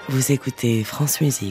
Vous écoutez France Musique.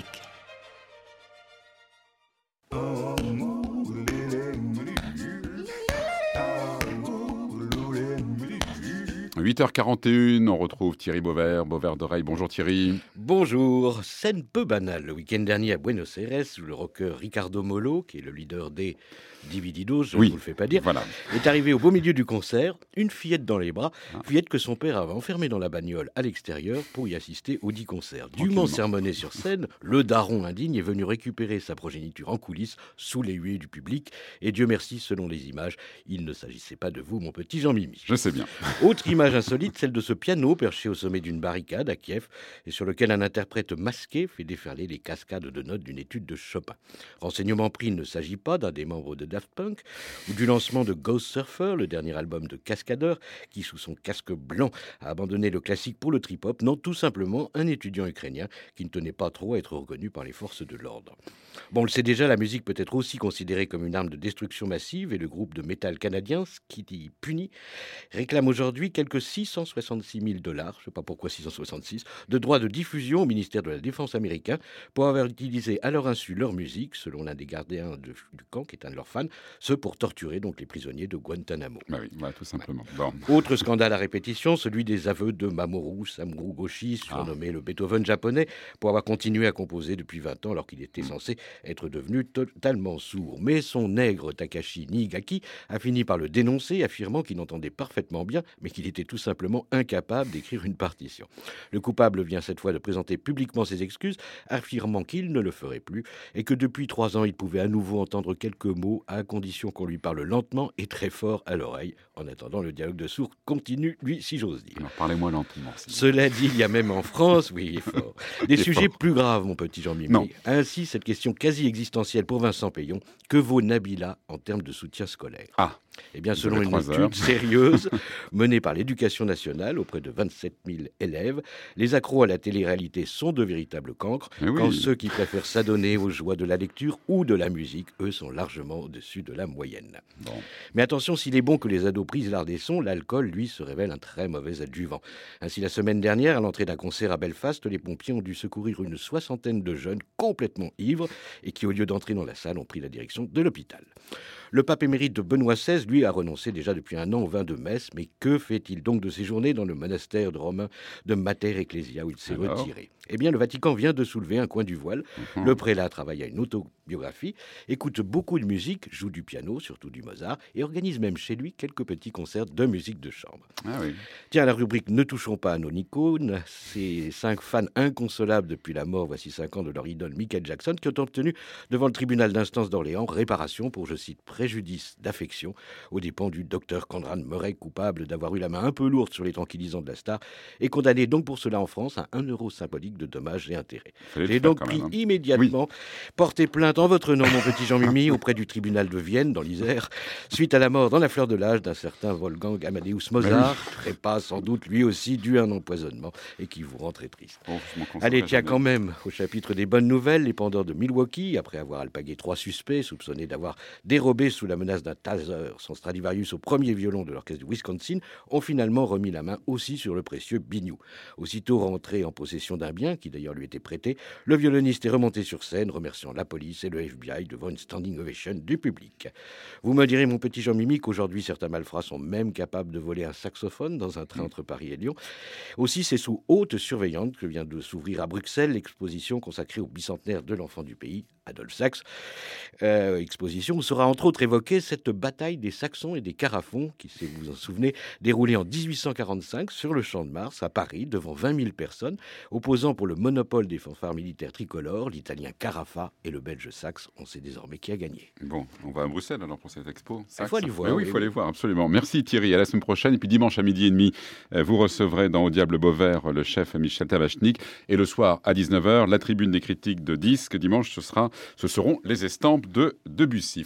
« 8h41, on retrouve Thierry Beauvert d'Oreille. Bonjour Thierry. Bonjour. Scène peu banale le week-end dernier à Buenos Aires, où le rocker Ricardo Mollo, qui est le leader des Divididos, je ne vous le fais pas dire, est arrivé au beau milieu du concert, une fillette dans les bras, fillette que son père avait enfermée dans la bagnole à l'extérieur pour y assister au dit concert. Dûment sermonné sur scène, le daron indigne est venu récupérer sa progéniture en coulisses, sous les huées du public, et Dieu merci, selon les images, il ne s'agissait pas de vous, mon petit Jean-Mimi. Je sais bien. Autre image insolite, celle de ce piano perché au sommet d'une barricade à Kiev, et sur lequel un interprète masqué fait déferler les cascades de notes d'une étude de Chopin. Renseignement pris, il ne s'agit pas d'un des membres de Daft Punk, ou du lancement de Ghost Surfer, le dernier album de Cascadeur, qui sous son casque blanc a abandonné le classique pour le trip-hop. Non, tout simplement un étudiant ukrainien qui ne tenait pas trop à être reconnu par les forces de l'ordre. Bon, on le sait déjà, la musique peut être aussi considérée comme une arme de destruction massive, et le groupe de métal canadien, Skitty Puny, réclame aujourd'hui quelques 666 000 $, je ne sais pas pourquoi 666, de droits de diffusion au ministère de la Défense américain pour avoir utilisé à leur insu leur musique, selon l'un des gardiens du camp, qui est un de leurs fans, ce pour torturer donc les prisonniers de Guantanamo. Bah oui, tout simplement. Bon. Autre scandale à répétition, celui des aveux de Mamoru Samuru Goshi, surnommé le Beethoven japonais, pour avoir continué à composer depuis 20 ans alors qu'il était censé être devenu totalement sourd. Mais son nègre Takashi Niigaki a fini par le dénoncer, affirmant qu'il entendait parfaitement bien, mais qu'il était tout simplement incapable d'écrire une partition. Le coupable vient cette fois de présenter publiquement ses excuses, affirmant qu'il ne le ferait plus et que depuis 3 ans, il pouvait à nouveau entendre quelques mots à condition qu'on lui parle lentement et très fort à l'oreille. En attendant, le dialogue de sourds continue, lui, si j'ose dire. Alors, parlez-moi lentement. Cela dit, il y a même en France, oui, fort, des sujets plus graves, mon petit Jean-Mimi. Ainsi, cette question quasi existentielle pour Vincent Payon, que vaut Nabila en termes de soutien scolaire ? Eh bien, selon une étude sérieuse menée par l'Éducation nationale auprès de 27 000 élèves, les accros à la télé-réalité sont de véritables cancres, quand ceux qui préfèrent s'adonner aux joies de la lecture ou de la musique, eux, sont largement au-dessus de la moyenne. Mais attention, s'il est bon que les ados prisent l'art des sons, l'alcool, lui, se révèle un très mauvais adjuvant. Ainsi, la semaine dernière, à l'entrée d'un concert à Belfast, les pompiers ont dû secourir une 60aine de jeunes complètement ivres et qui, au lieu d'entrer dans la salle, ont pris la direction de l'hôpital. Le pape émérite de Benoît XVI, lui, a renoncé déjà depuis un an au vin de messe. Mais que fait-il donc de ses journées dans le monastère de Romain de Mater Ecclesia où il s'est retiré ? Eh bien, le Vatican vient de soulever un coin du voile. Le prélat travaille à une autobiographie, écoute beaucoup de musique, joue du piano, surtout du Mozart, et organise même chez lui quelques petits concerts de musique de chambre. Tiens, la rubrique « Ne touchons pas à nos icônes », ces 5 fans inconsolables depuis la mort, voici 5 ans, de leur idole Michael Jackson, qui ont obtenu devant le tribunal d'instance d'Orléans réparation pour, je cite, préjudice d'affection aux dépens du docteur Conrad Murray, coupable d'avoir eu la main un peu lourde sur les tranquillisants de la star, et condamné donc pour cela en France à 1 € symbolique de dommages et intérêts. J'ai donc pris immédiatement porté plainte en votre nom, mon petit Jean-Mimi, auprès du tribunal de Vienne, dans l'Isère, suite à la mort dans la fleur de l'âge d'un certain Wolfgang Amadeus Mozart, trépas sans doute lui aussi dû à un empoisonnement et qui vous rend très triste. Allez, tiens, quand même, au chapitre des bonnes nouvelles, les pendeurs de Milwaukee, après avoir alpagué 3 suspects soupçonnés d'avoir dérobé sous la menace d'un taser son Stradivarius au premier violon de l'orchestre du Wisconsin, ont finalement remis la main aussi sur le précieux Biniou. Aussitôt rentré en possession d'un bien, qui d'ailleurs lui était prêté, le violoniste est remonté sur scène, remerciant la police et le FBI devant une standing ovation du public. Vous me direz, mon petit Jean-Mimi, qu'aujourd'hui certains malfrats sont même capables de voler un saxophone dans un train entre Paris et Lyon. Aussi, c'est sous haute surveillance que vient de s'ouvrir à Bruxelles l'exposition consacrée au bicentenaire de l'enfant du pays, Adolphe Sax. Exposition où sera entre autres évoquée cette bataille des Saxons et des Carafons qui, si vous vous en souvenez, déroulée en 1845 sur le Champ de Mars à Paris devant 20 000 personnes, opposant pour le monopole des fanfares militaires tricolores l'italien Carafa et le belge Sax. On sait désormais qui a gagné. Bon, on va à Bruxelles alors pour cette expo. Il faut aller voir. Oui, il faut aller voir, absolument. Merci Thierry, à la semaine prochaine. Et puis dimanche à 12h30, vous recevrez dans Au Diable Beauvert le chef Michel Tavachnik. Et le soir à 19h, la tribune des critiques de disques. Dimanche, ce seront les estampes de Debussy.